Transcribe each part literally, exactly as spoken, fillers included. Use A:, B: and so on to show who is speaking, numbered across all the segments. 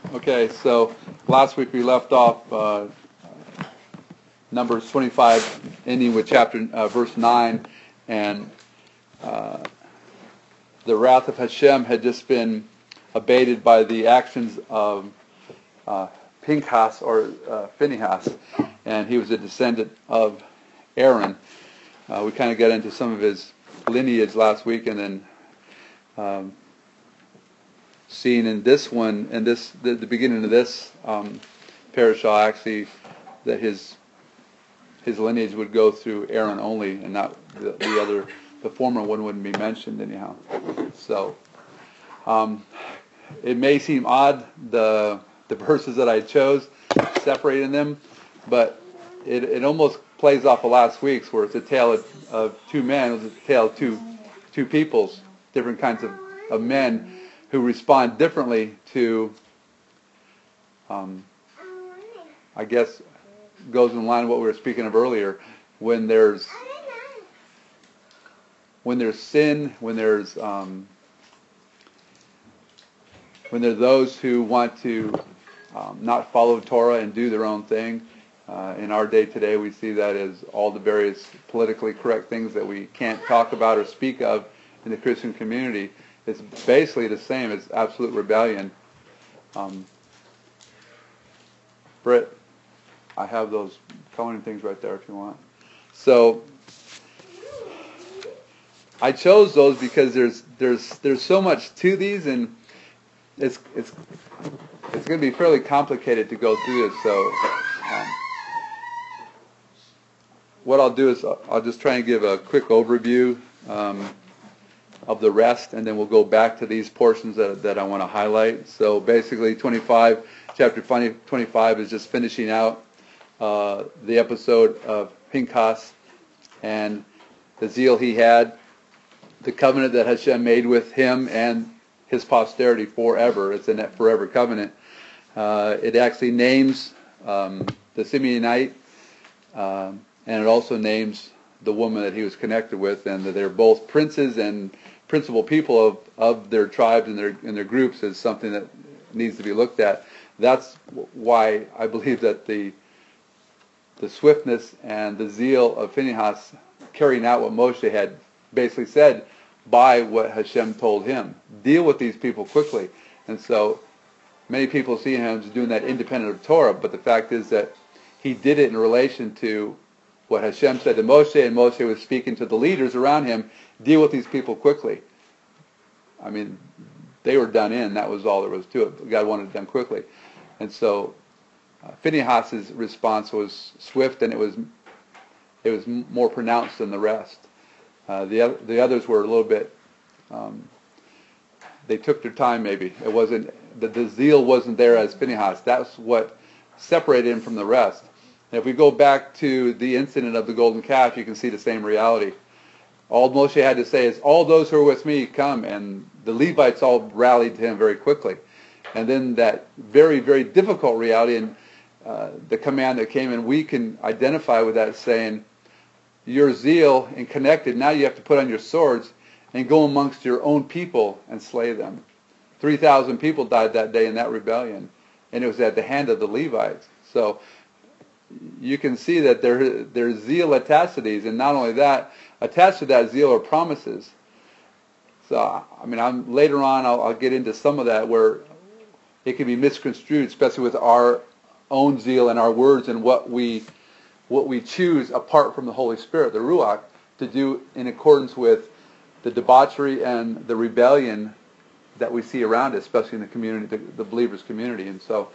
A: Okay, so last week we left off uh, Numbers twenty-five, ending with chapter uh, verse nine, and uh, the wrath of Hashem had just been abated by the actions of uh, Pinchas or uh, Phinehas, and he was a descendant of Aaron. Uh, we kind of got into some of his lineage last week, and then um, seeing in this one, and this the, the beginning of this um, parashah, actually, that his his lineage would go through Aaron only, and not the, the other, the former one wouldn't be mentioned anyhow. So um, it may seem odd, the the verses that I chose, separating them, but it it almost plays off of last week's, where it's a tale of, of two men, it was a tale of two two peoples, different kinds of, of men who respond differently to, um, I guess, goes in line with what we were speaking of earlier. When there's when there's sin, when there's um, when there's those who want to um, not follow Torah and do their own thing. Uh, in our day today, we see that as all the various politically correct things that we can't talk about or speak of in the Christian community. It's basically the same as absolute rebellion. Um, Britt, I have those coloring things right there if you want. So I chose those because there's there's there's so much to these, and it's it's it's going to be fairly complicated to go through this. So um, what I'll do is I'll, I'll just try and give a quick overview um, of the rest, and then we'll go back to these portions that that I want to highlight. So basically, twenty-five, chapter twenty-five is just finishing out uh, the episode of Pinchas and the zeal he had, the covenant that Hashem made with him and his posterity forever. It's a net forever covenant. Uh, it actually names um, the Simeonite, um, and it also names the woman that he was connected with, and that they're both princes and principal people of, of their tribes and their and their groups is something that needs to be looked at. That's why I believe that the the swiftness and the zeal of Phinehas carrying out what Moshe had basically said by what Hashem told him. Deal with these people quickly. And so many people see him as doing that independent of Torah, but the fact is that he did it in relation to what Hashem said to Moshe, and Moshe was speaking to the leaders around him, deal with these people quickly. I mean, they were done in. That was all there was to it. God wanted it done quickly. And so uh, Phinehas' response was swift, and it was it was more pronounced than the rest. Uh, the the others were a little bit. Um, they took their time. Maybe it wasn't the, the zeal wasn't there as Phinehas. That's what separated him from the rest. And if we go back to the incident of the golden calf, you can see the same reality. All Moshe had to say is, "All those who are with me, come," and the Levites all rallied to him very quickly. And then that very, very difficult reality, and uh, the command that came, and we can identify with that, saying, your zeal and connected, now you have to put on your swords and go amongst your own people and slay them. three thousand people died that day in that rebellion, and it was at the hand of the Levites. So you can see that there, there's zeal attached to these, and not only that, attached to that zeal are promises. So, I mean, I'm, later on I'll, I'll get into some of that where it can be misconstrued, especially with our own zeal and our words and what we what we choose apart from the Holy Spirit, the Ruach, to do in accordance with the debauchery and the rebellion that we see around us, especially in the community, the, the believers' community. And so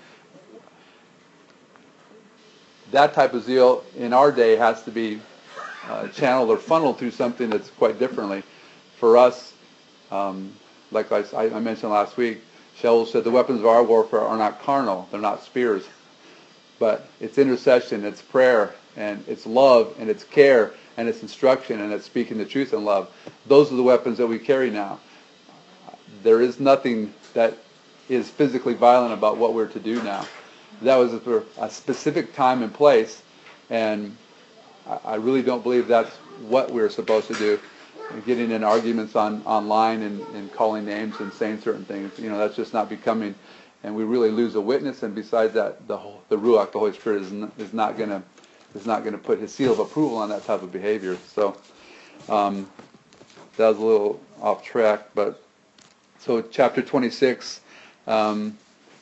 A: that type of zeal in our day has to be uh, channeled or funneled through something that's quite differently. For us, um, like I, I mentioned last week, Shaul said the weapons of our warfare are not carnal, they're not spears, but it's intercession, it's prayer, and it's love, and it's care, and it's instruction, and it's speaking the truth in love. Those are the weapons that we carry now. There is nothing that is physically violent about what we're to do now. That was for a specific time and place, and I really don't believe that's what we're supposed to do. Getting in arguments on online and, and calling names and saying certain things, you know, that's just not becoming. and we really lose a witness. And besides that, the whole, the Ruach, the Holy Spirit, is not, is not going to is not going to put his seal of approval on that type of behavior. So um, that was a little off track, but so chapter twenty-six, um,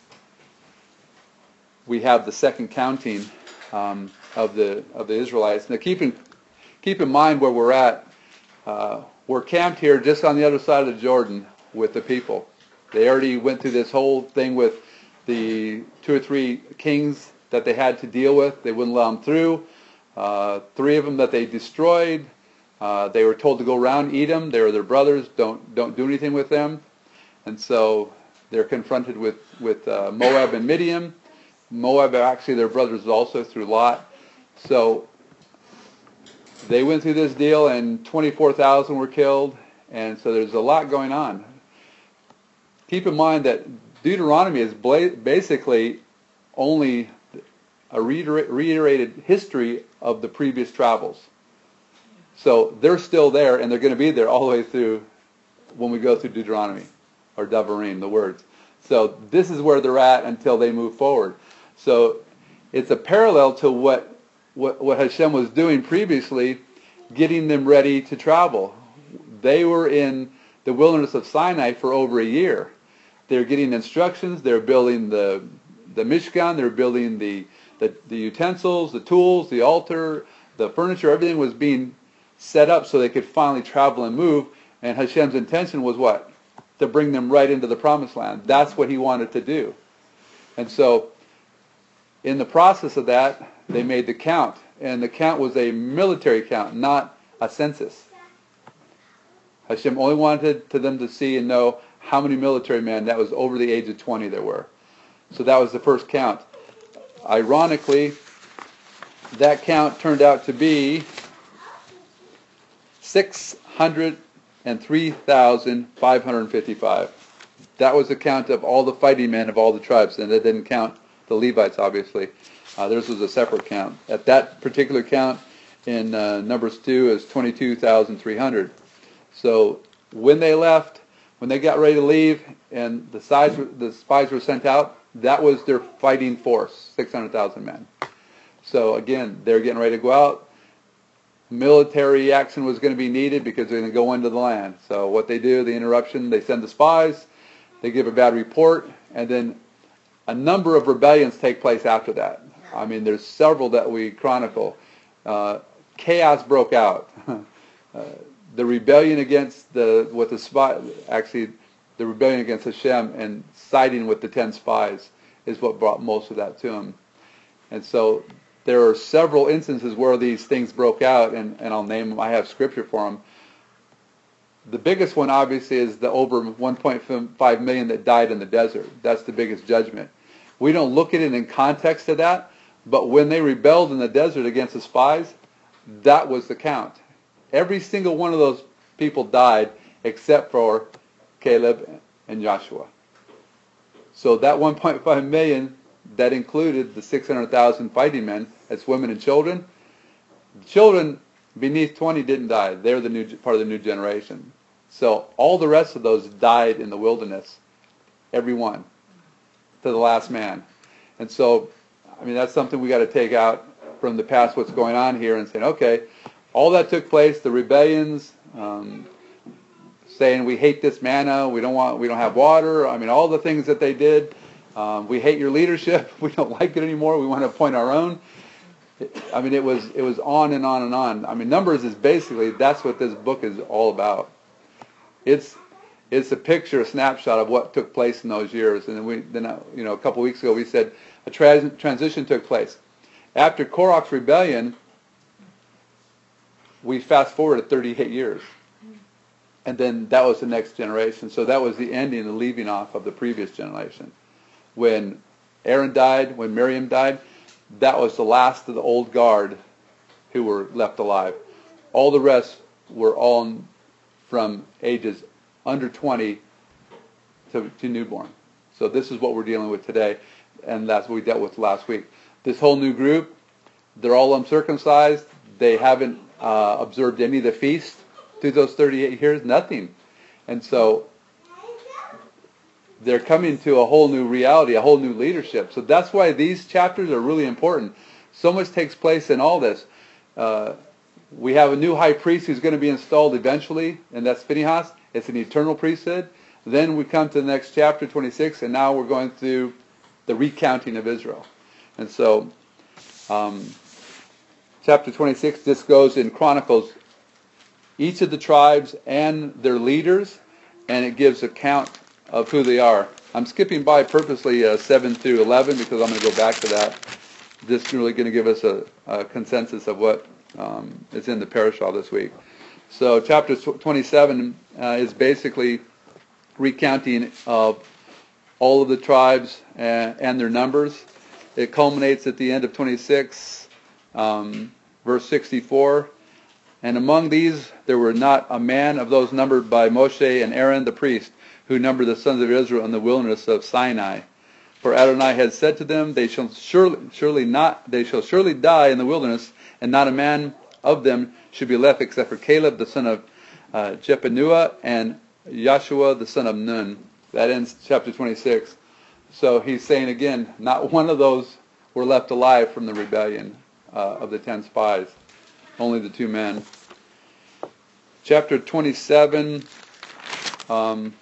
A: we have the second counting um, of the of the Israelites. Now keep in keep in mind where we're at. Uh, we're camped here just on the other side of the Jordan with the people. They already went through this whole thing with the two or three kings that they had to deal with. They wouldn't let them through. Uh, three of them that they destroyed. Uh, they were told to go around, eat them. They were their brothers. Don't don't do anything with them. And so they're confronted with with uh, Moab and Midian. Moab are actually their brothers also through Lot. So they went through this deal, and twenty-four thousand were killed. And so there's a lot going on. Keep in mind that Deuteronomy is basically only a reiterated history of the previous travels. So they're still there, and they're going to be there all the way through when we go through Deuteronomy, or Devarim, the words. So this is where they're at until they move forward. So it's a parallel to what, what, what Hashem was doing previously, getting them ready to travel. They were in the wilderness of Sinai for over a year. They're getting instructions. They're building the the Mishkan. They're building the, the, the utensils, the tools, the altar, the furniture. Everything was being set up so they could finally travel and move. And Hashem's intention was what? To bring them right into the promised land. That's what he wanted to do. And so in the process of that, they made the count. And the count was a military count, not a census. Hashem only wanted to them to see and know how many military men that was over the age of twenty there were. So that was the first count. Ironically, that count turned out to be six hundred three thousand five hundred fifty-five. That was the count of all the fighting men of all the tribes, and that didn't count the Levites, obviously. Uh, theirs was a separate count. At that particular count in uh, Numbers two is twenty-two thousand three hundred. So when they left, when they got ready to leave, and the spies, the spies were sent out, that was their fighting force, six hundred thousand men. So again, they're getting ready to go out. Military action was going to be needed because they're going to go into the land. So what they do, the interruption, they send the spies, they give a bad report, and then a number of rebellions take place after that. I mean, there's several that we chronicle. Uh, chaos broke out. uh, the rebellion against the, what the spy, actually, the rebellion against Hashem and siding with the ten spies is what brought most of that to him. And so there are several instances where these things broke out, and, and I'll name them. I have scripture for them. The biggest one, obviously, is the over one point five million that died in the desert. That's the biggest judgment. We don't look at it in context of that, but when they rebelled in the desert against the spies, that was the count. Every single one of those people died except for Caleb and Joshua. So that one point five million, that included the six hundred thousand fighting men, that's women and children. Children beneath twenty didn't die. They're the new part of the new generation. So all the rest of those died in the wilderness. Every one. To the last man. And so, I mean, that's something we got to take out from the past, what's going on here, and saying, okay, all that took place, the rebellions, um, saying we hate this manna, we don't want, we don't have water. I mean, all the things that they did. Um, we hate your leadership. We don't like it anymore. We want to appoint our own. I mean, it was it was on and on and on. I mean, Numbers is basically, that's what this book is all about. It's it's a picture, a snapshot of what took place in those years. And then we then uh, you know a couple weeks ago we said a trans- transition took place after Korach's rebellion. We fast forwarded thirty-eight years, and then that was the next generation. So that was the ending, the leaving off of the previous generation. When Aaron died, when Miriam died, that was the last of the old guard who were left alive. All the rest were all from ages under twenty to, to newborn. So this is what we're dealing with today, and that's what we dealt with last week. This whole new group, they're all uncircumcised. They haven't uh, observed any of the feasts through those thirty-eight years, nothing. And so they're coming to a whole new reality, a whole new leadership. So that's why these chapters are really important. So much takes place in all this. Uh, we have a new high priest who's going to be installed eventually, and that's Phinehas. It's an eternal priesthood. Then we come to the next chapter, twenty-six, and now we're going through the recounting of Israel. And so, um, chapter twenty-six, this goes in Chronicles each of the tribes and their leaders, and it gives account of who they are. I'm skipping by purposely uh, seven through eleven because I'm going to go back to that. This is really going to give us a, a consensus of what um, is in the parashah this week. So chapter twenty-seven uh, is basically recounting of all of the tribes and, and their numbers. It culminates at the end of twenty-six, um, verse sixty-four. And among these there were not a man of those numbered by Moshe and Aaron the priest, who numbered the sons of Israel in the wilderness of Sinai. For Adonai had said to them, They shall surely, surely not, they shall surely die in the wilderness, and not a man of them should be left except for Caleb the son of uh, Jephunneh and Joshua the son of Nun. That ends chapter twenty-six. So he's saying again, not one of those were left alive from the rebellion uh, of the ten spies. Only the two men. Chapter twenty-seven um,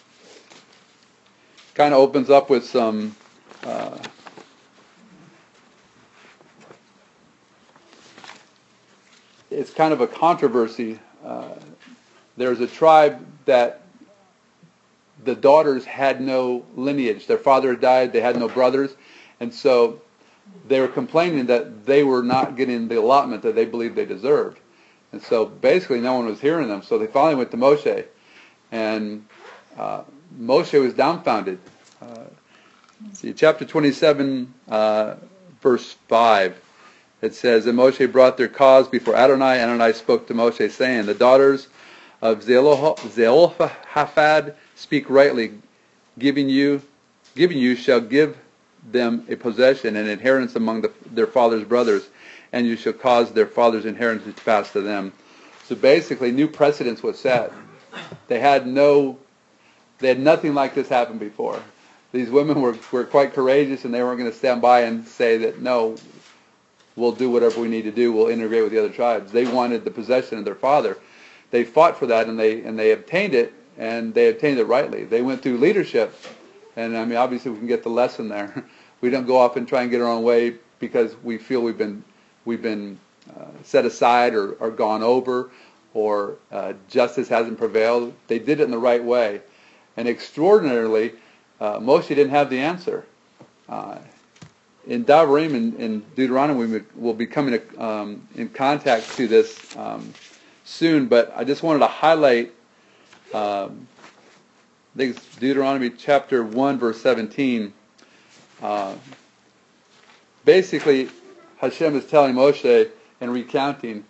A: kind of opens up with some uh, it's kind of a controversy. Uh, there's a tribe that the daughters had no lineage. Their father had died, they had no brothers, and so they were complaining that they were not getting the allotment that they believed they deserved. And so basically no one was hearing them, so they finally went to Moshe. And uh, Moshe was dumbfounded. Uh, see, chapter twenty-seven, uh, verse five, it says, And Moshe brought their cause before Adonai, and Adonai spoke to Moshe, saying, The daughters of Zelophehad speak rightly, giving you, giving you shall give them a possession and inheritance among the, their father's brothers, and you shall cause their father's inheritance to pass to them. So basically, new precedence was set. They had no, they had nothing like this happen before. These women were, were quite courageous, and they weren't going to stand by and say that, no, we'll do whatever we need to do, we'll integrate with the other tribes. They wanted the possession of their father. They fought for that, and they and they obtained it, and they obtained it rightly. They went through leadership, and I mean, obviously we can get the lesson there. We don't go off and try and get our own way because we feel we've been we've been uh, set aside or, or gone over, or uh, justice hasn't prevailed. They did it in the right way, and extraordinarily, uh, Moshe didn't have the answer. Uh, in Davarim and in, in Deuteronomy, we will be coming to, um, in contact to this um, soon, but I just wanted to highlight. Um, I think it's Deuteronomy chapter one, verse seventeen. Uh, basically, Hashem is telling Moshe and recounting.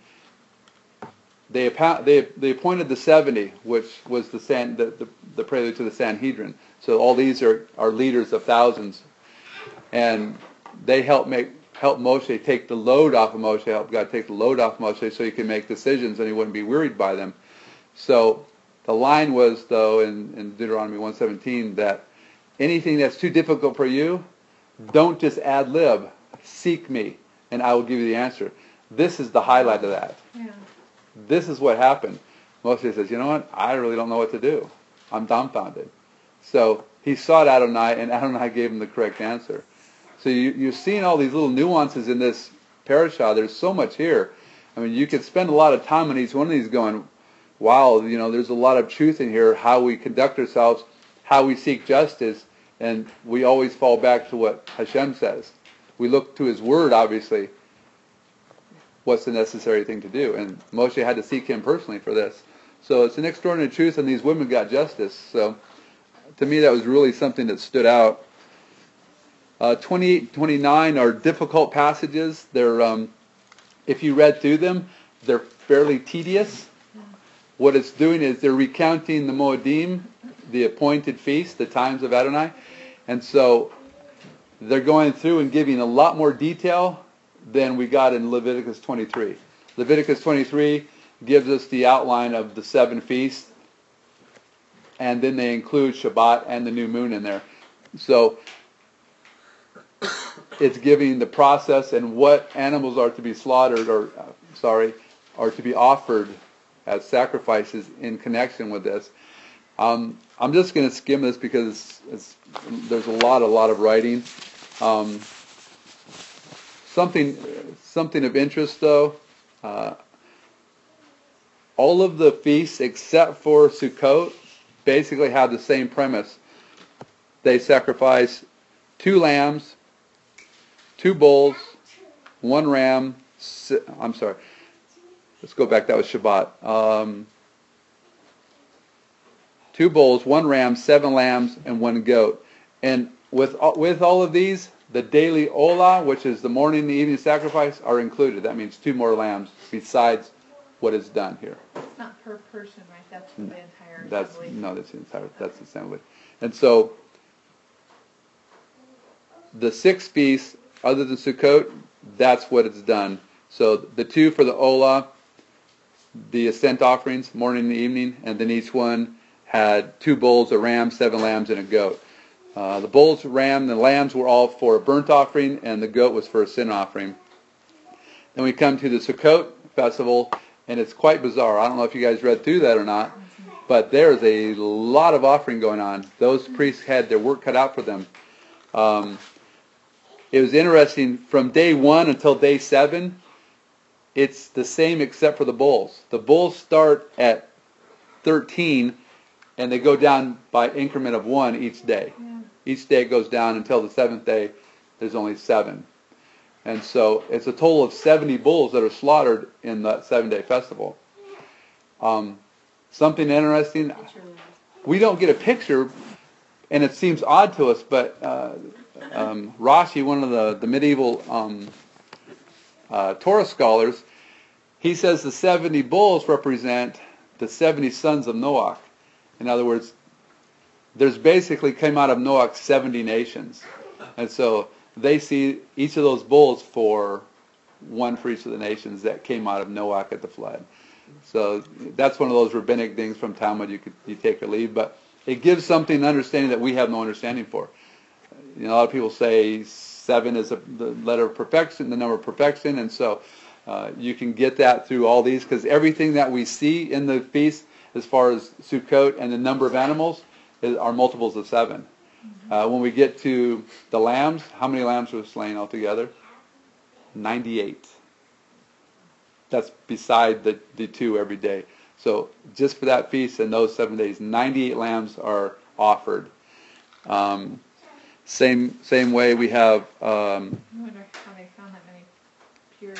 A: They they they appointed the seventy, which was the San, the, the the prelude to the Sanhedrin. So all these are, are leaders of thousands, and they help make help Moshe take the load off of Moshe. Help God take the load off Moshe so he can make decisions and he wouldn't be wearied by them. So the line was, though, in, in Deuteronomy one seventeen, that anything that's too difficult for you, don't just ad lib. Seek me, and I will give you the answer. This is the highlight of that. Yeah. This is what happened. Moshe says, you know what? I really don't know what to do. I'm dumbfounded. So he sought Adonai, and Adonai gave him the correct answer. So you, you're seeing all these little nuances in this parashah. There's so much here. I mean, you could spend a lot of time on each one of these going, wow, you know, there's a lot of truth in here, how we conduct ourselves, how we seek justice, and we always fall back to what Hashem says. We look to His Word, obviously. What's the necessary thing to do? And Moshe had to seek Him personally for this. So it's an extraordinary truth, and these women got justice. So to me, that was really something that stood out. Uh, twenty-eight, twenty-nine are difficult passages. They're, um, if you read through them, they're fairly tedious. What it's doing is they're recounting the Moedim, the appointed feast, the times of Adonai. And so they're going through and giving a lot more detail than we got in Leviticus twenty-three. Leviticus twenty-three gives us the outline of the seven feasts. and then they include Shabbat and the new moon in there. So it's giving the process and what animals are to be slaughtered, or uh, sorry, are to be offered as sacrifices in connection with this. Um, I'm just going to skim this because it's, there's a lot, a lot of writing. Um, something, something of interest, though. Uh, all of the feasts except for Sukkot basically have the same premise. They sacrifice two lambs, two bulls, one ram. I'm sorry. Let's go back. That was Shabbat. Um, two bulls, one ram, seven lambs, and one goat. And with with all of these, the daily olah, which is the morning and the evening sacrifice, are included. That means two more lambs besides what is done here.
B: It's not per person, right? That's for the entire
A: That's
B: assembly.
A: no, that's the entire. That's the assembly. And so the six feasts, other than Sukkot, that's what it's done. So the two for the olah, the ascent offerings, morning and evening, and then each one had two bulls, a ram, seven lambs, and a goat. Uh, the bulls, ram, and the lambs were all for a burnt offering, and the goat was for a sin offering. Then we come to the Sukkot festival, and it's quite bizarre. I don't know if you guys read through that or not, but there's a lot of offering going on. Those priests had their work cut out for them. Um, it was interesting, from day one until day seven, it's the same except for the bulls. The bulls start at thirteen, and they go down by increment of one each day. Yeah. Each day it goes down until the seventh day, there's only seven. And so it's a total of seventy bulls that are slaughtered in that seven-day festival. Um, something interesting, we don't get a picture, and it seems odd to us, but uh, um, Rashi, one of the, the medieval um, uh, Torah scholars, he says the seventy bulls represent the seventy sons of Noach. In other words, there's basically came out of Noach seventy nations. And so they see each of those bulls for one for each of the nations that came out of Noach at the flood. So that's one of those rabbinic things from Talmud you could you take or leave, but it gives something understanding that we have no understanding for. You know, a lot of people say seven is a, the letter of perfection, the number of perfection, and so uh, you can get that through all these, because everything that we see in the feast, as far as Sukkot and the number of animals, is, are multiples of seven. Uh, when we get to the lambs, how many lambs were slain altogether? ninety-eight. That's beside the, the two every day. So just for that feast and those seven days, ninety-eight lambs are offered. Um, same same way we have... Um,
B: I wonder how they found that many pure...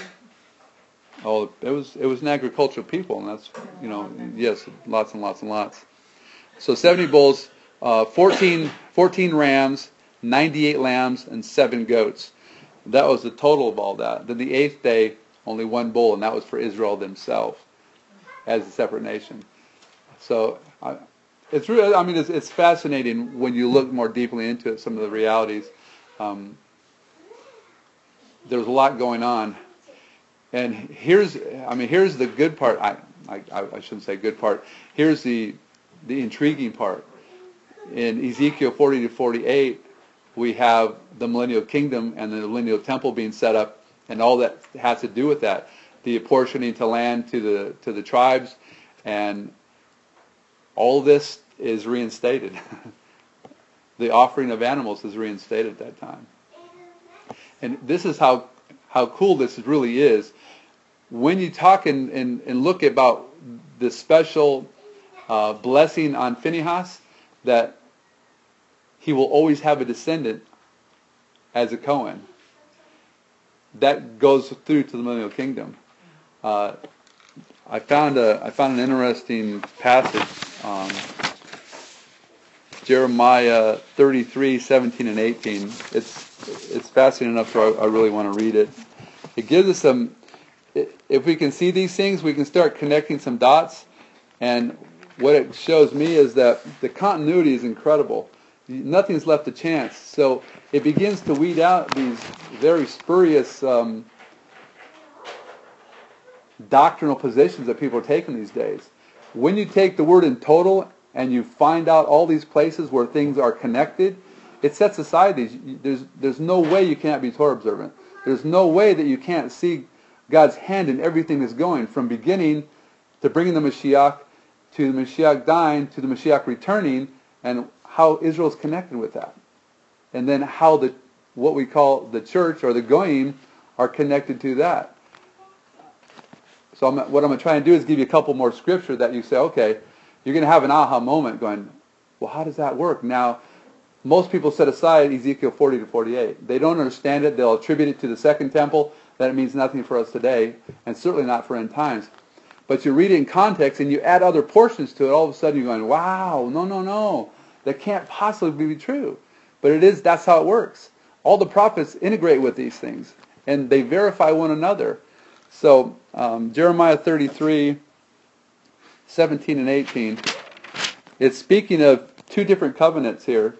A: Oh, it was it was an agricultural people, and that's, you know, yes, lots and lots and lots. So seventy bulls, uh, fourteen, fourteen rams, ninety-eight lambs, and seven goats. That was the total of all that. Then the eighth day, only one bull, and that was for Israel themselves as a separate nation. So I, it's really, I mean, it's, it's fascinating when you look more deeply into it, some of the realities. Um, there's a lot going on. And here's, I mean, here's the good part. I, I, I shouldn't say good part. Here's the, the intriguing part. In Ezekiel forty to forty-eight, we have the millennial kingdom and the millennial temple being set up, and all that has to do with that. The apportioning to land to the to the tribes, and all this is reinstated. The offering of animals is reinstated at that time. And this is how how cool this really is. When you talk and, and, and look about the special uh, blessing on Phinehas, that he will always have a descendant as a Cohen. That goes through to the millennial kingdom. Uh, I found a I found an interesting passage, um, Jeremiah thirty-three, seventeen and eighteen. It's it's fascinating enough, so I, I really want to read it. It gives us some. If we can see these things, we can start connecting some dots. And what it shows me is that the continuity is incredible. Nothing's left to chance. So it begins to weed out these very spurious um, doctrinal positions that people are taking these days. When you take the word in total and you find out all these places where things are connected, it sets aside these. There's, there's no way you can't be Torah observant. There's no way that you can't see God's hand in everything that's going, from beginning to bringing the Mashiach, to the Mashiach dying, to the Mashiach returning, and how Israel's connected with that. And then how the what we call the church, or the Goyim, are connected to that. So I'm, what I'm going to try and do is give you a couple more scripture that you say, okay, you're going to have an aha moment going, well, how does that work? Now, most people set aside Ezekiel forty to forty-eight. They don't understand it. They'll attribute it to the second temple, that it means nothing for us today, and certainly not for end times. But you read it in context, and you add other portions to it, all of a sudden you're going, wow, no, no, no. That can't possibly be true. But it is, that's how it works. All the prophets integrate with these things, and they verify one another. So, um, Jeremiah thirty-three, seventeen and eighteen, it's speaking of two different covenants here.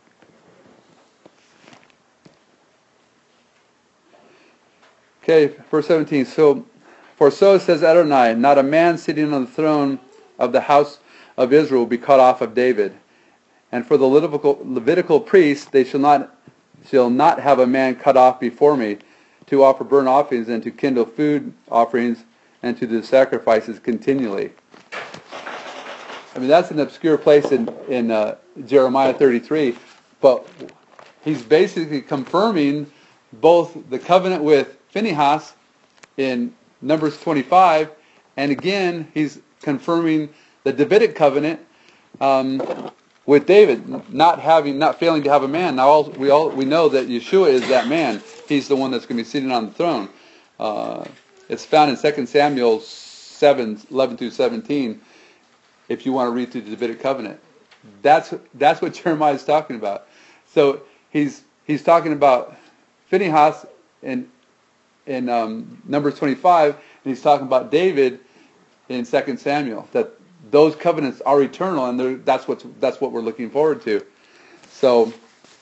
A: Okay, verse seventeen. So, for so says Adonai, not a man sitting on the throne of the house of Israel will be cut off of David. And for the Levitical, Levitical priests, they shall not, shall not have a man cut off before me, to offer burnt offerings and to kindle food offerings and to do sacrifices continually. I mean, that's an obscure place in, in uh, Jeremiah thirty-three, but he's basically confirming both the covenant with Phinehas in Numbers twenty-five, and again, he's confirming the Davidic covenant um, with David, not having, not failing to have a man. Now, all, we all we know that Yeshua is that man. He's the one that's going to be sitting on the throne. Uh, it's found in Second Samuel seven, eleven through seventeen, if you want to read through the Davidic covenant. That's that's what Jeremiah is talking about. So he's he's talking about Phinehas in in um, Numbers twenty-five, and he's talking about David in Second Samuel. That those covenants are eternal, and that's what that's what we're looking forward to. So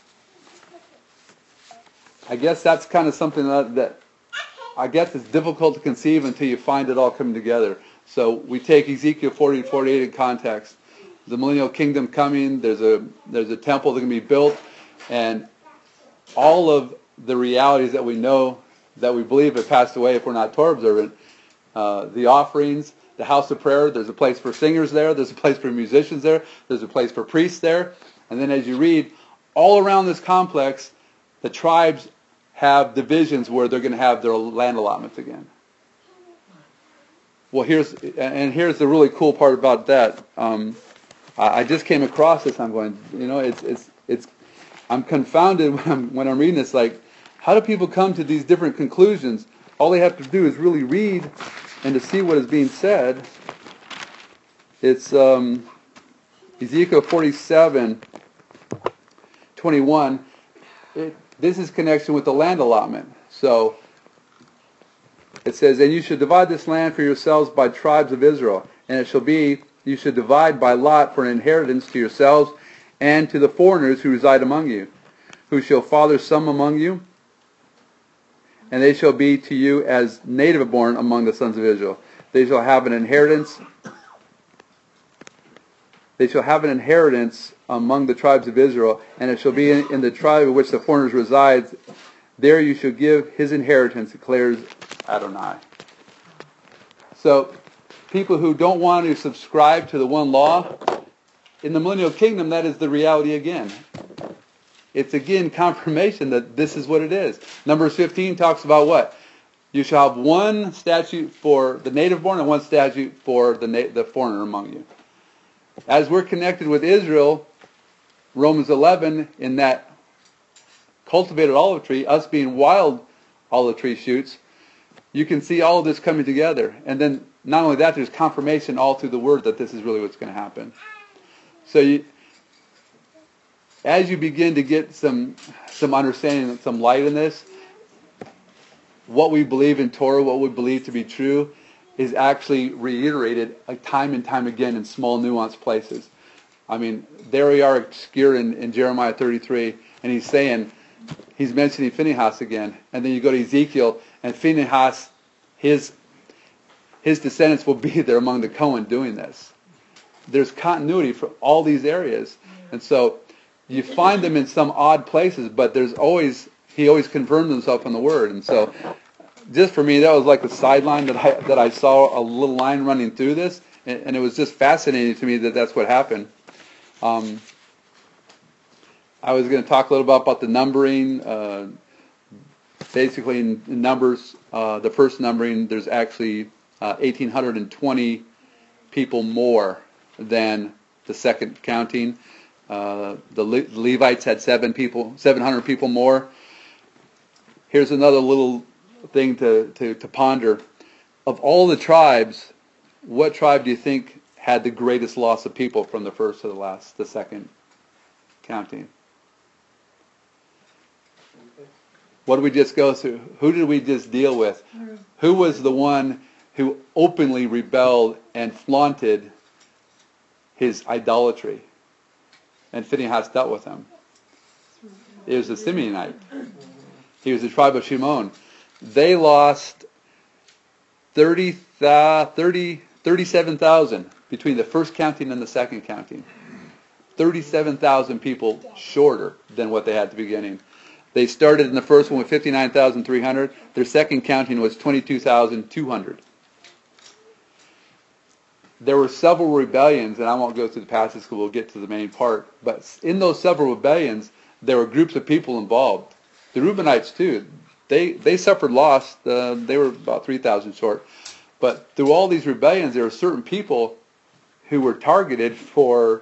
A: I guess that's kind of something that, that I guess it's difficult to conceive until you find it all coming together. So we take Ezekiel forty to forty-eight in context. The millennial kingdom coming, there's a there's a temple that can be built, and all of the realities that we know, that we believe have passed away if we're not Torah observant. Uh, the offerings, the house of prayer, there's a place for singers there, there's a place for musicians there, there's a place for priests there. And then as you read, all around this complex, the tribes have divisions where they're going to have their land allotments again. Well, here's, and here's the really cool part about that. Um, I, I just came across this, I'm going, you know, it's, it's, it's, I'm confounded when I'm, when I'm reading this, like, how do people come to these different conclusions? All they have to do is really read, and to see what is being said. It's um, Ezekiel forty-seven, twenty-one. It, this is connection with the land allotment. So it says, and you should divide this land for yourselves by tribes of Israel. And it shall be, you should divide by lot for an inheritance to yourselves and to the foreigners who reside among you, who shall father some among you, and they shall be to you as native born among the sons of Israel. They shall have an inheritance. They shall have an inheritance among the tribes of Israel, and it shall be in, in the tribe in which the foreigners resides. There you shall give his inheritance, declares Adonai. So, people who don't want to subscribe to the one law, in the millennial kingdom, that is the reality again. It's again confirmation that this is what it is. Numbers fifteen talks about what? You shall have one statute for the native born and one statute for the na- the foreigner among you. As we're connected with Israel, Romans eleven, in that cultivated olive tree, us being wild olive tree shoots, you can see all of this coming together. And then not only that, there's confirmation all through the Word that this is really what's going to happen. So you... As you begin to get some some understanding and some light in this, what we believe in Torah, what we believe to be true, is actually reiterated like time and time again in small nuanced places. I mean, there we are obscure in, in Jeremiah thirty-three, and he's saying, he's mentioning Phinehas again. And then you go to Ezekiel, and Phinehas, his, his descendants will be there among the Cohen doing this. there's continuity for all these areas. And so you find them in some odd places, but there's always, he always confirms himself in the Word. And so just for me, that was like the sideline that I, that I saw a little line running through this, and, and it was just fascinating to me that that's what happened. Um, I was going to talk a little bit about the numbering. Uh, basically, in, in Numbers, uh, the first numbering, there's actually uh, one thousand eight hundred twenty people more than the second counting. Uh, the Le- Levites had seven people, seven hundred people more. Here's another little thing to, to, to ponder. Of all the tribes, what tribe do you think had the greatest loss of people from the first to the last, the second counting? What did we just go through? Who did we just deal with? Who was the one who openly rebelled and flaunted his idolatry? And Phinehas dealt with him. It was a Simeonite. He was the tribe of Shimon. They lost thirty, thirty, thirty-seven thousand between the first counting and the second counting. thirty-seven thousand people shorter than what they had at the beginning. They started in the first one with fifty-nine thousand three hundred. Their second counting was twenty-two thousand two hundred. There were several rebellions, and I won't go through the passage because we'll get to the main part. But in those several rebellions, there were groups of people involved. The Reubenites too. They they suffered loss. Uh, they were about three thousand short. But through all these rebellions, there were certain people who were targeted for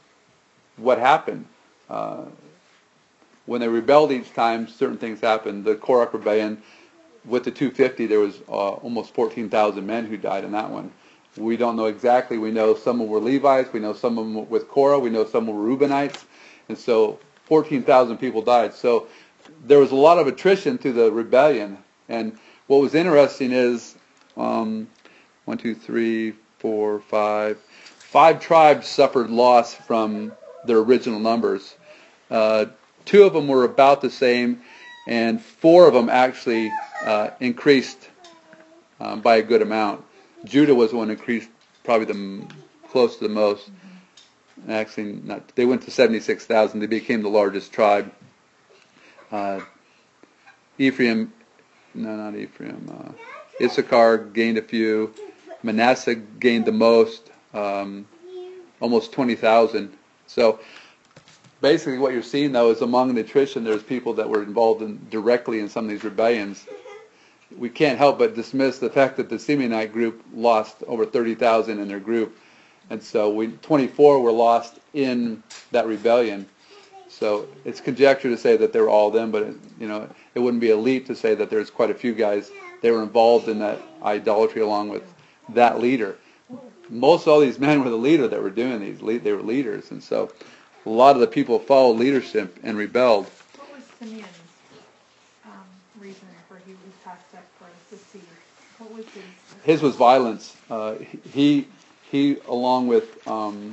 A: what happened. Uh, when they rebelled each time, certain things happened. The Korach rebellion, with the two hundred fifty, there was uh, almost fourteen thousand men who died in that one. We don't know exactly. We know some were Levites. We know some of them with Korah. We know some were Reubenites. And so fourteen thousand people died. So there was a lot of attrition to the rebellion. And what was interesting is um, one, two, three, four, five. Five tribes suffered loss from their original numbers. Uh, two of them were about the same, and four of them actually uh, increased um, by a good amount. Judah was the one who increased probably the m- close to the most. Actually, not, they went to seventy-six thousand. They became the largest tribe. Uh, Ephraim, no, not Ephraim. Uh, Issachar gained a few. Manasseh gained the most, um, almost twenty thousand. So basically what you're seeing, though, is among the attrition, there's people that were involved in, directly in some of these rebellions. We can't help but dismiss the fact that the Simeonite group lost over thirty thousand in their group. And so we twenty-four were lost in that rebellion. So it's conjecture to say that they were all them, but it, you know, it wouldn't be elite to say that there's quite a few guys that were involved in that idolatry along with that leader. Most all these men were the leader that were doing these. They were leaders, and so a lot of the people followed leadership and rebelled.
B: What was Simeon's um, reason for he was passed up for the seed? What was his?
A: His was violence. Uh, he he along with um,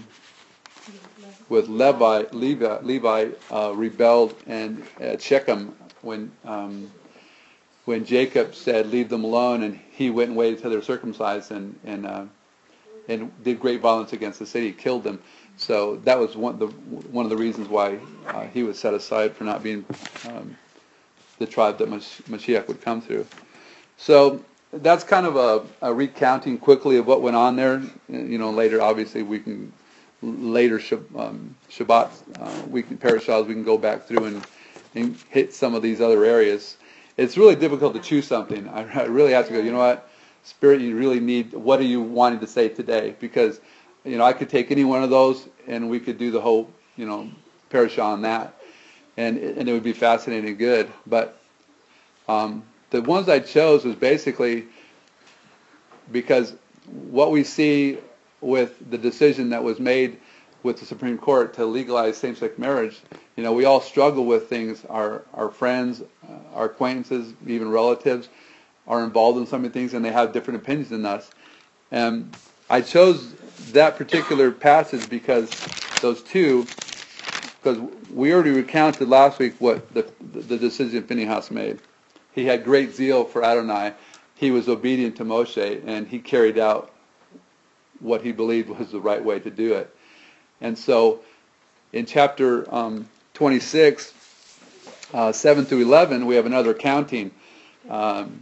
A: with Levi Levi, Levi uh, rebelled and at Shechem when um, when Jacob said leave them alone, and he went and waited till they were circumcised and and uh, and did great violence against the city, killed them. So that was one of the one of the reasons why uh, he was set aside for not being um, the tribe that Mashiach would come through. So that's kind of a, a recounting quickly of what went on there. You know, later obviously we can later um, Shabbat uh, we can parashahs we can go back through and, and hit some of these other areas. It's really difficult to choose something. I, I really have to go, you know what, Spirit, you really need, what are you wanting to say today? Because you know, I could take any one of those, and we could do the whole, you know, parashah on that, and and it would be fascinating and good. But um, the ones I chose was basically because what we see with the decision that was made with the Supreme Court to legalize same-sex marriage, you know, we all struggle with things. Our our friends, uh, our acquaintances, even relatives, are involved in some of the things, and they have different opinions than us. And I chose that particular passage because those two, because we already recounted last week what the the decision Phinehas made. He had great zeal for Adonai. He was obedient to Moshe, and he carried out what he believed was the right way to do it. And so in chapter um, twenty-six, uh, seven through eleven, we have another counting. Um,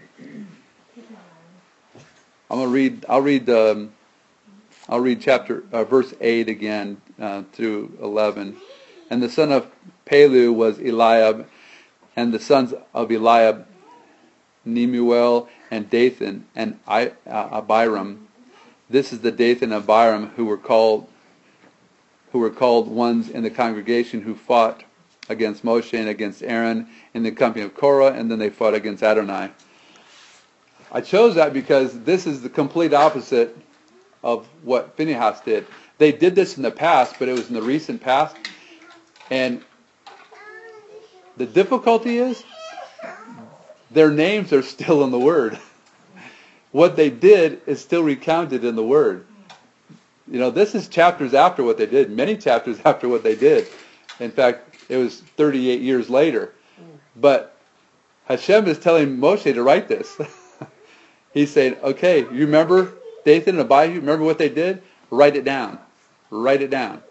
A: I'm going to read, I'll read, um, I'll read chapter, uh, verse eight again uh, through eleven. And the son of Pelu was Eliab, and the sons of Eliab, Nemuel and Dathan and I, uh, Abiram. This is the Dathan and Abiram who were called who were called ones in the congregation who fought against Moshe and against Aaron in the company of Korah, and then they fought against Adonai. I chose that because this is the complete opposite of what Phinehas did. They did this in the past, but it was in the recent past. And the difficulty is their names are still in the Word. What they did is still recounted in the Word. You know, this is chapters after what they did, many chapters after what they did. In fact, it was thirty-eight years later. But Hashem is telling Moshe to write this. He's saying, okay, you remember Dathan and Abihu? Remember what they did? Write it down. Write it down.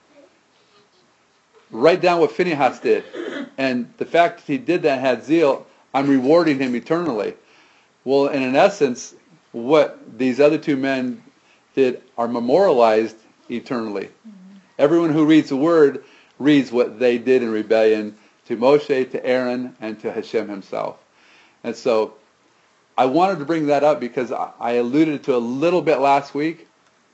A: Write down what Phinehas did. And the fact that he did that and had zeal, I'm rewarding him eternally. Well, and in essence, what these other two men did are memorialized eternally. Mm-hmm. Everyone who reads the Word reads what they did in rebellion to Moshe, to Aaron, and to Hashem himself. And so I wanted to bring that up because I alluded to a little bit last week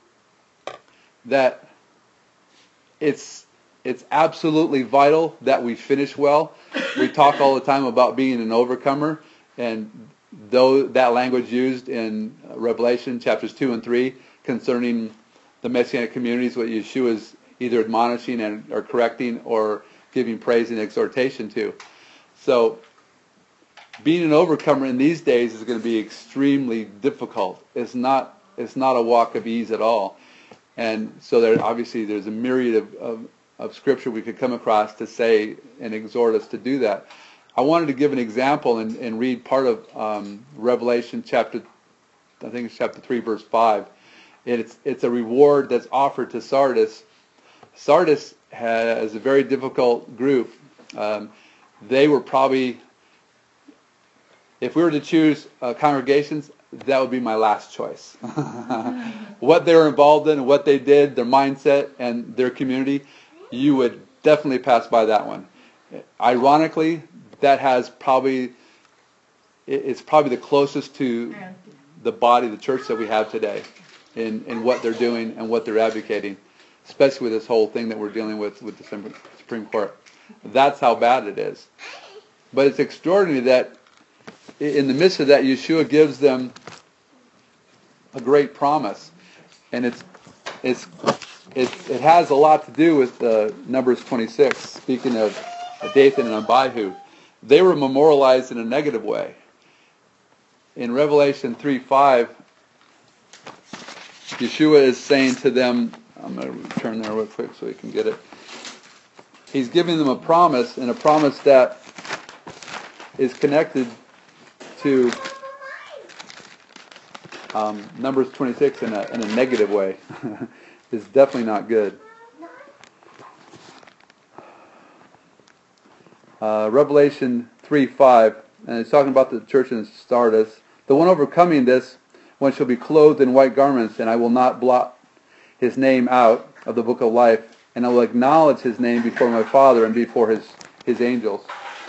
A: that it's it's absolutely vital that we finish well. We talk all the time about being an overcomer, and though that language used in Revelation chapters two and three concerning the Messianic communities, what Yeshua is either admonishing and or correcting or giving praise and exhortation to. So being an overcomer in these days is going to be extremely difficult. It's not it's not a walk of ease at all. And so there obviously there's a myriad of, of, of scripture we could come across to say and exhort us to do that. I wanted to give an example and, and read part of um, Revelation chapter, I think it's chapter three, verse five. It's it's a reward that's offered to Sardis. Sardis has a very difficult group. Um, they were probably, if we were to choose uh, congregations, that would be my last choice. What they were involved in, what they did, their mindset, and their community, you would definitely pass by that one. Ironically, that has probably, it's probably the closest to the body, the church that we have today in, in what they're doing and what they're advocating, especially with this whole thing that we're dealing with with the Supreme Court. That's how bad it is. But it's extraordinary that in the midst of that, Yeshua gives them a great promise. And it's it's it, it has a lot to do with uh, Numbers twenty-six, speaking of Dathan and Abihu. They were memorialized in a negative way. In Revelation three five, Yeshua is saying to them, I'm going to turn there real quick so we can get it. He's giving them a promise, and a promise that is connected to um, Numbers twenty-six in a, in a negative way. It's definitely not good. Uh, Revelation three five, and it's talking about the church in Sardis. The one overcoming this one shall be clothed in white garments, and I will not blot his name out of the book of life, and I will acknowledge his name before my Father and before his, his angels.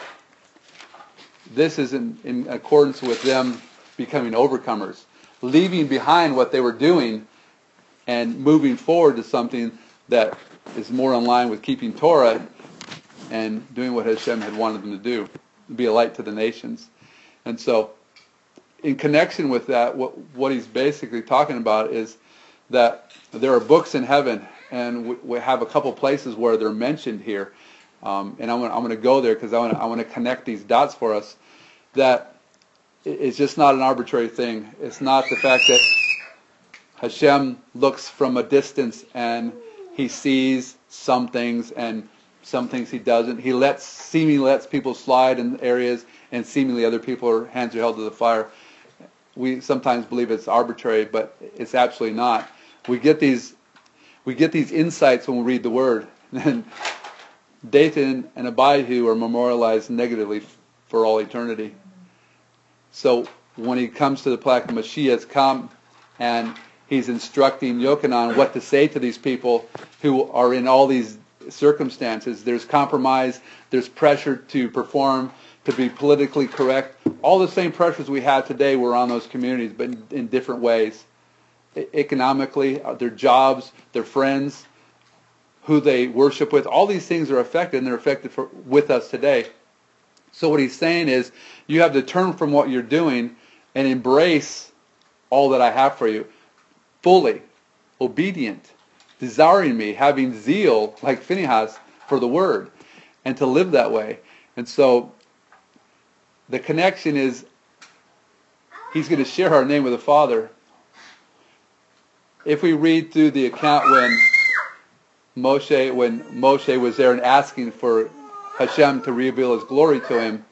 A: This is in, in accordance with them becoming overcomers, leaving behind what they were doing and moving forward to something that is more in line with keeping Torah and doing what Hashem had wanted them to do, be a light to the nations. And so, in connection with that, what, what he's basically talking about is that there are books in heaven, and we, we have a couple places where they're mentioned here. Um, and I'm going I'm going to go there because I want I want to connect these dots for us. That it's just not an arbitrary thing. It's not the fact that Hashem looks from a distance and he sees some things and some things he doesn't. He lets seemingly lets people slide in areas, and seemingly other people are hands are held to the fire. We sometimes believe it's arbitrary, but it's absolutely not. we get these we get these insights when we read the Word. And Dathan and Abihu are memorialized negatively for all eternity. So when he comes to the plaque of Mashiach's come, and he's instructing Yochanan what to say to these people who are in all these circumstances. There's compromise, there's pressure to perform, to be politically correct. All the same pressures we have today were on those communities, but in, in different ways. E- economically, uh, their jobs, their friends, who they worship with, all these things are affected, and they're affected for, with us today. So what he's saying is, you have to turn from what you're doing and embrace all that I have for you. Fully, obedient, desiring me, having zeal, like Phinehas, for the Word, and to live that way. And so, the connection is, he's going to share our name with the Father. If we read through the account when Moshe, when Moshe was there and asking for Hashem to reveal His glory to him,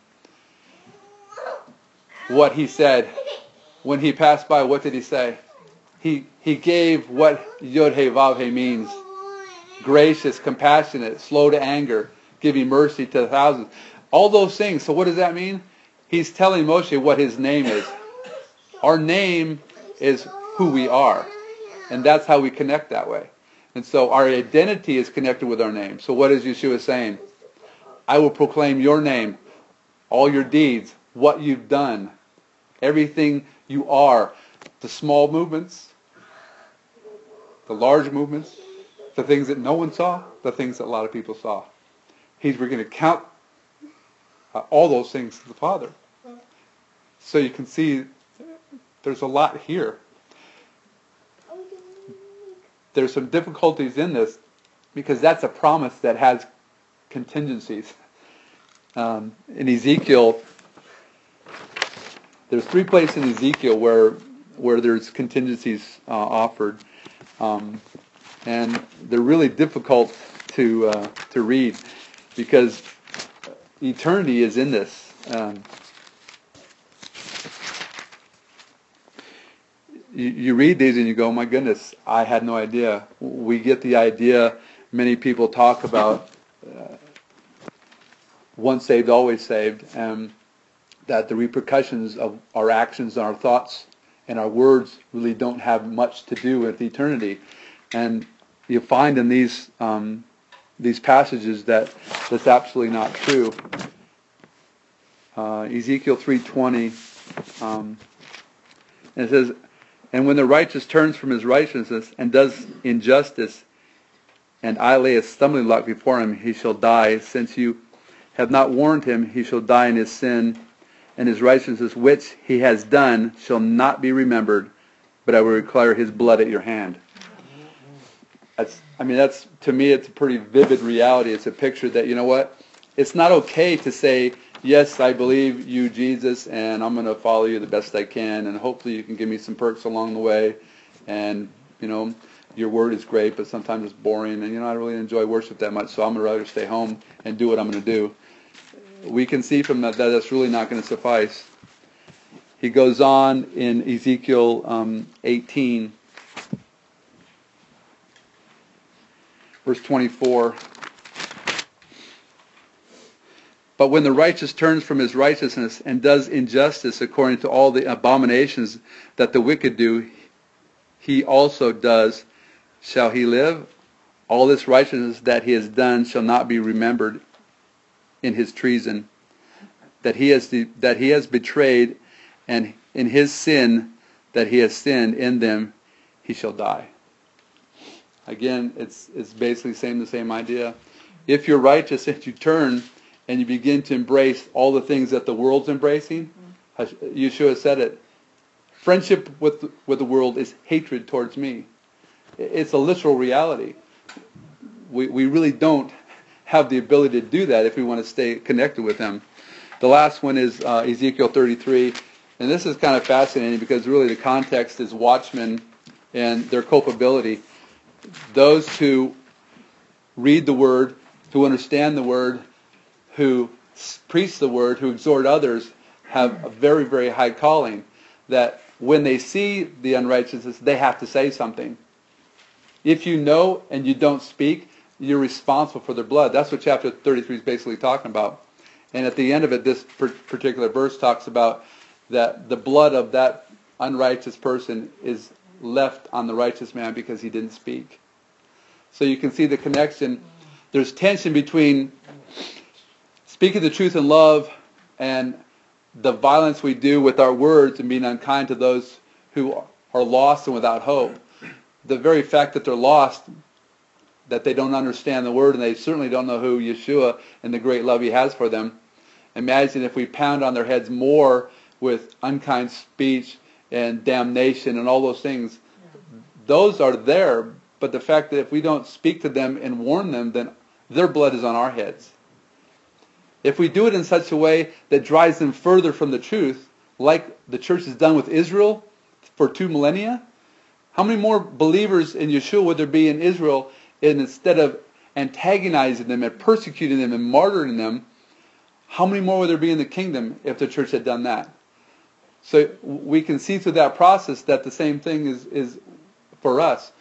A: what he said when he passed by, what did he say? He he gave what Yod He Vav He means: gracious, compassionate, slow to anger, giving mercy to thousands. All those things. So what does that mean? He's telling Moshe what his name is. Our name is who we are, and that's how we connect that way. And so our identity is connected with our name. So what is Yeshua saying? I will proclaim your name, all your deeds, what you've done, everything you are, the small movements, the large movements, the things that no one saw, the things that a lot of people saw. He's we're going to count uh, all those things to the Father. So you can see there's a lot here. There's some difficulties in this because that's a promise that has contingencies. Um, in Ezekiel, there's three places in Ezekiel where where there's contingencies uh, offered, um, and they're really difficult to uh, to read because eternity is in this. Um, you, you read these and you go, "My goodness, I had no idea." We get the idea. Many people talk about uh, once saved, always saved, and that the repercussions of our actions and our thoughts and our words really don't have much to do with eternity. And you find in these um, these passages that that's absolutely not true. Uh, Ezekiel three twenty, um, and it says, "And when the righteous turns from his righteousness and does injustice, and I lay a stumbling block before him, he shall die. Since you have not warned him, he shall die in his sin, and his righteousness which he has done shall not be remembered, but I will require his blood at your hand." That's, I mean, that's, to me, it's a pretty vivid reality. It's a picture that, you know what, it's not okay to say, yes, I believe you, Jesus, and I'm going to follow you the best I can, and hopefully you can give me some perks along the way, and, you know, your word is great, but sometimes it's boring, and, you know, I don't really enjoy worship that much, so I'm going to rather stay home and do what I'm going to do. We can see from that that that's really not going to suffice. He goes on in Ezekiel um, eighteen, verse twenty-four. "But when the righteous turns from his righteousness and does injustice according to all the abominations that the wicked do, he also does. Shall he live? All this righteousness that he has done shall not be remembered in his treason, that he has de- that he has betrayed, and in his sin that he has sinned in them, he shall die." Again, it's it's basically saying the same idea. If you're righteous, if you turn and you begin to embrace all the things that the world's embracing, Yeshua said it. Friendship with with the world is hatred towards me. It's a literal reality. We we really don't have the ability to do that if we want to stay connected with Him. The last one is uh, Ezekiel thirty-three, and this is kind of fascinating because really the context is watchmen and their culpability. Those who read the Word, who understand the Word, who preach the Word, who exhort others, have a very, very high calling, that when they see the unrighteousness, they have to say something. If you know and you don't speak, you're responsible for their blood. That's what chapter thirty-three is basically talking about. And at the end of it, this particular verse talks about that the blood of that unrighteous person is left on the righteous man because he didn't speak. So you can see the connection. There's tension between speaking the truth in love and the violence we do with our words and being unkind to those who are lost and without hope. The very fact that they're lost, that they don't understand the word, and they certainly don't know who Yeshua and the great love he has for them. Imagine if we pound on their heads more with unkind speech and damnation and all those things. Those are there, but the fact that if we don't speak to them and warn them, then their blood is on our heads. If we do it in such a way that drives them further from the truth, like the church has done with Israel for two millennia, how many more believers in Yeshua would there be in Israel, and instead of antagonizing them and persecuting them and martyring them, how many more would there be in the kingdom if the church had done that? So we can see through that process that the same thing is, is for us.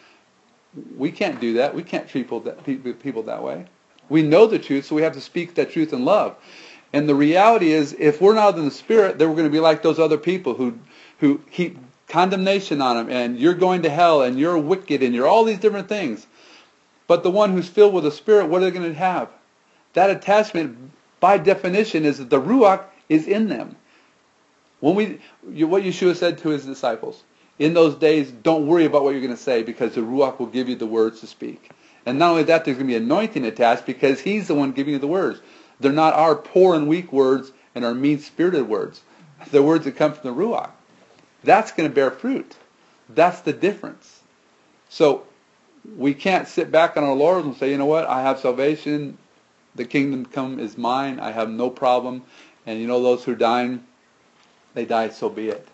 A: We can't do that. We can't treat people that, people that way. We know the truth, so we have to speak that truth in love. And the reality is, if we're not in the Spirit, then we're going to be like those other people who who heap condemnation on them, and you're going to hell, and you're wicked, and you're all these different things. But the one who's filled with the Spirit, what are they going to have? That attachment, by definition, is that the Ruach is in them. When we, what Yeshua said to his disciples, in those days, don't worry about what you're going to say, because the Ruach will give you the words to speak. And not only that, there's going to be anointing attached, because he's the one giving you the words. They're not our poor and weak words and our mean-spirited words. They're words that come from the Ruach. That's going to bear fruit. That's the difference. So we can't sit back on our laurels and say, you know what, I have salvation, the kingdom come is mine, I have no problem, and you know those who are dying, they die, so be it.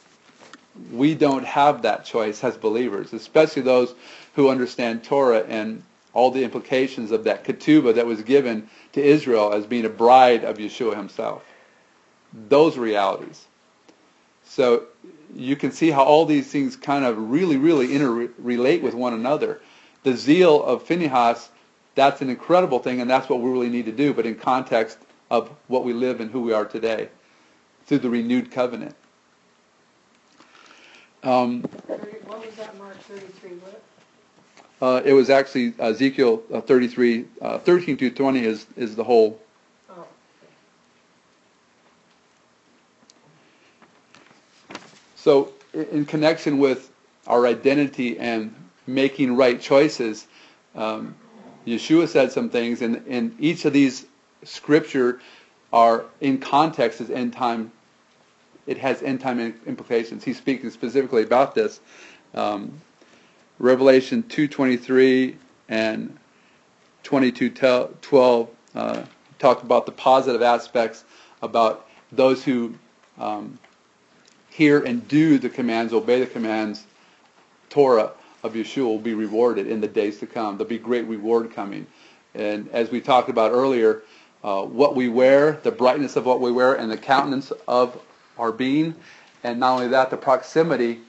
A: We don't have that choice as believers, especially those who understand Torah and all the implications of that ketubah that was given to Israel as being a bride of Yeshua himself. Those realities. So you can see how all these things kind of really, really interrelate with one another. The zeal of Phinehas, that's an incredible thing, and that's what we really need to do, but in context of what we live and who we are today, through the renewed covenant. Um,
C: what was that, Mark thirty-three? What?
A: Uh, it was actually Ezekiel uh, thirty-three, uh, thirteen to twenty is, is the whole.
C: Oh.
A: So in connection with our identity and making right choices, um, Yeshua said some things, and, and each of these scripture are in context as end time. It has end time implications. He's speaking specifically about this. Um, Revelation two twenty-three and twenty-two twelve uh, talked about the positive aspects about those who um, hear and do the commands, obey the commands, Torah of Yeshua will be rewarded in the days to come. There'll be great reward coming. And as we talked about earlier, uh, what we wear, the brightness of what we wear, and the countenance of our being, and not only that, the proximity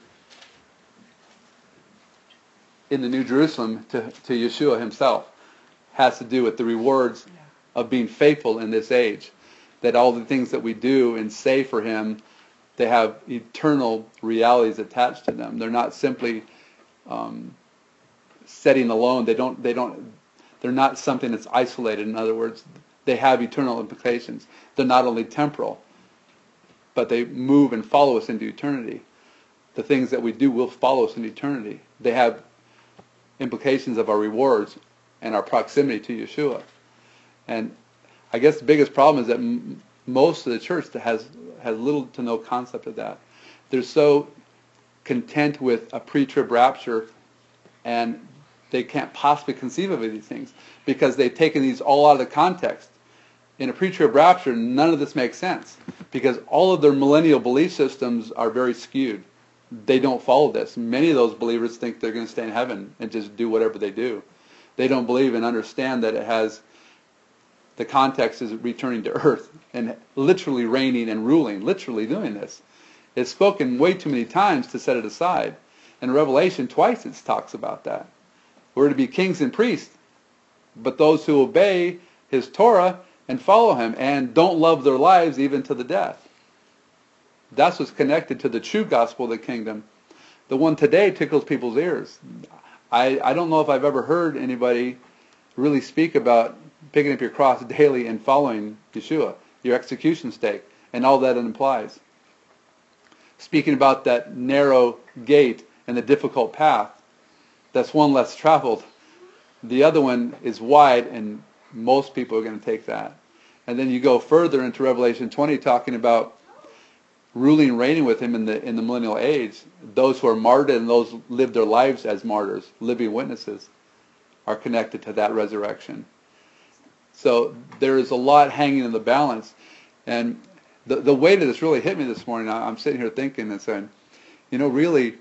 A: in the New Jerusalem to, to Yeshua himself has to do with the rewards of being faithful in this age. That all the things that we do and say for him, they have eternal realities attached to them. They're not simply um, setting alone. They don't. They don't. They're not something that's isolated. In other words, they have eternal implications. They're not only temporal, but they move and follow us into eternity. The things that we do will follow us into eternity. They have implications of our rewards and our proximity to Yeshua. And I guess the biggest problem is that m- most of the church has has little to no concept of that. They're so content with a pre-trib rapture, and they can't possibly conceive of these things because they've taken these all out of the context. In a pre-trib rapture, none of this makes sense because all of their millennial belief systems are very skewed. They don't follow this. Many of those believers think they're going to stay in heaven and just do whatever they do. They don't believe and understand that it has, the context is returning to earth and literally reigning and ruling, literally doing this. It's spoken way too many times to set it aside. In Revelation, twice it talks about that. We're to be kings and priests, but those who obey his Torah and follow him and don't love their lives even to the death. That's what's connected to the true gospel of the kingdom. The one today tickles people's ears. I, I don't know if I've ever heard anybody really speak about picking up your cross daily and following Yeshua, your execution stake, and all that it implies. Speaking about that narrow gate and the difficult path, that's one less traveled. The other one is wide, and most people are going to take that. And then you go further into Revelation twenty, talking about ruling and reigning with him in the in the millennial age. Those who are martyred and those who live their lives as martyrs, living witnesses, are connected to that resurrection. So there is a lot hanging in the balance. And the the weight of this really hit me this morning. I'm sitting here thinking and saying, you know, really,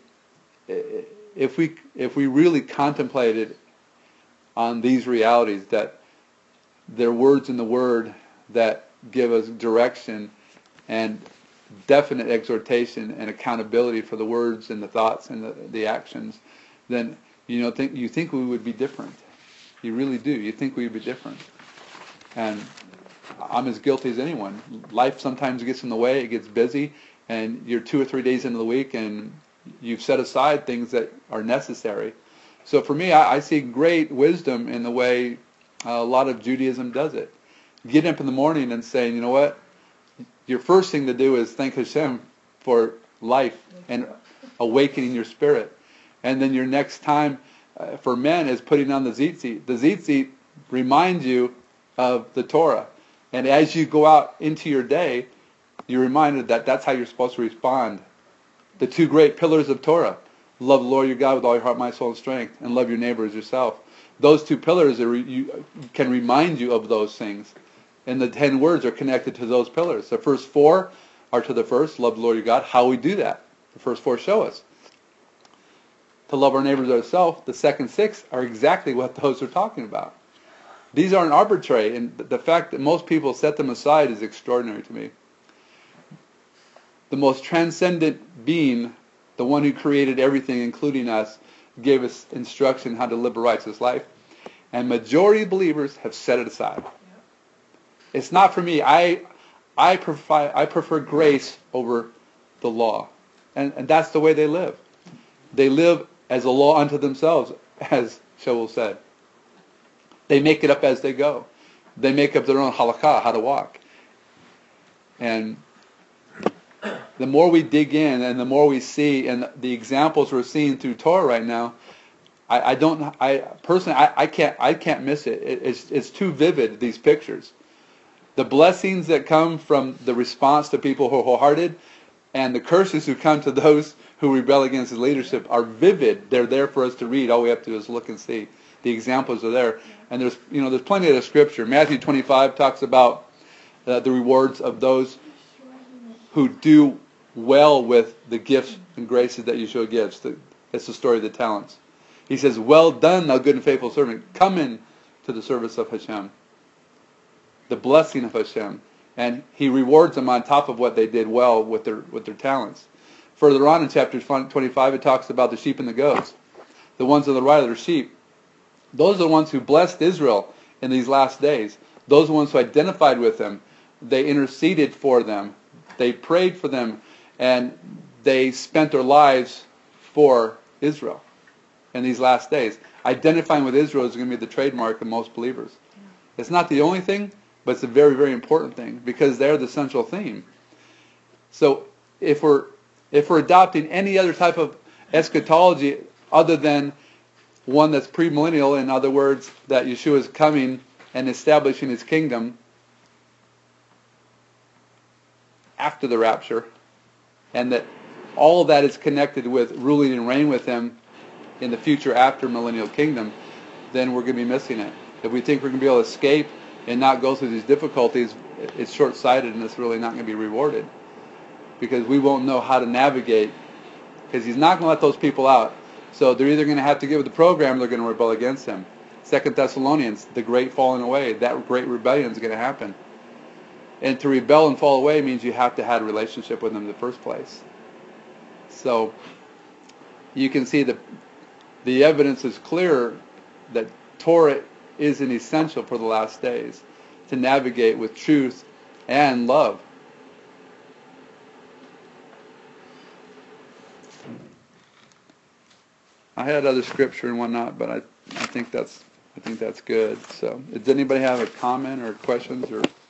A: if we if we really contemplated on these realities, that there are words in the Word that give us direction and definite exhortation and accountability for the words and the thoughts and the, the actions, then you know think you think we would be different. You really do. You think we would be different. And I'm as guilty as anyone. Life sometimes gets in the way. It gets busy, and you're two or three days into the week, and you've set aside things that are necessary. So for me, I, I see great wisdom in the way uh, a lot of Judaism does it. Getting up in the morning and saying, you know what, your first thing to do is thank Hashem for life and awakening your spirit. And then your next time uh, for men is putting on the tzitzit. The tzitzit reminds you of the Torah. And as you go out into your day, you're reminded that that's how you're supposed to respond. The two great pillars of Torah. Love the Lord your God with all your heart, mind, soul, and strength, and love your neighbor as yourself. Those two pillars are, you, can remind you of those things. And the ten words are connected to those pillars. The first four are to the first, love the Lord your God. How we do that? The first four show us. To love our neighbors as ourselves. The second six are exactly what those are talking about. These aren't arbitrary, and the fact that most people set them aside is extraordinary to me. The most transcendent being, the one who created everything, including us, gave us instruction how to live a righteous life. And majority of believers have set it aside. It's not for me. I I prefer, I prefer grace over the law. And, and that's the way they live. They live as a law unto themselves, as Shaul said. They make it up as they go. They make up their own halakha, how to walk. And the more we dig in and the more we see, and the examples we're seeing through Torah right now, I, I don't, I personally, I, I can't, I can't miss it. it. It's, it's too vivid, these pictures. The blessings that come from the response to people who are wholehearted, and the curses who come to those who rebel against his leadership are vivid. They're there for us to read. All we have to do is look and see. The examples are there. And there's, you know, there's plenty of the scripture. Matthew twenty-five talks about uh, the rewards of those who do well with the gifts and graces that Yeshua gives. The, it's the story of the talents. He says, well done, thou good and faithful servant. Come in to the service of Hashem. The blessing of Hashem. And he rewards them on top of what they did well with their with their talents. Further on in chapter twenty-five, it talks about the sheep and the goats. The ones on the right are the sheep. Those are the ones who blessed Israel in these last days. Those are the ones who identified with them. They interceded for them. They prayed for them. And they spent their lives for Israel in these last days. Identifying with Israel is going to be the trademark of most believers. It's not the only thing, but it's a very, very important thing because they're the central theme. So if we're if we're adopting any other type of eschatology other than one that's premillennial, in other words, that Yeshua is coming and establishing his kingdom after the rapture, and that all of that is connected with ruling and reign with him in the future after millennial kingdom, then we're going to be missing it. If we think we're going to be able to escape and not go through these difficulties, it's short-sighted and it's really not going to be rewarded. Because we won't know how to navigate, because he's not going to let those people out. So they're either going to have to give up the program or they're going to rebel against him. Second Thessalonians, the great falling away, that great rebellion is going to happen. And to rebel and fall away means you have to have a relationship with him in the first place. So you can see the the evidence is clear that Torah is an essential for the last days to navigate with truth and love. I had other scripture and whatnot, but I, I think that's I think that's good. So, does anybody have a comment or questions or?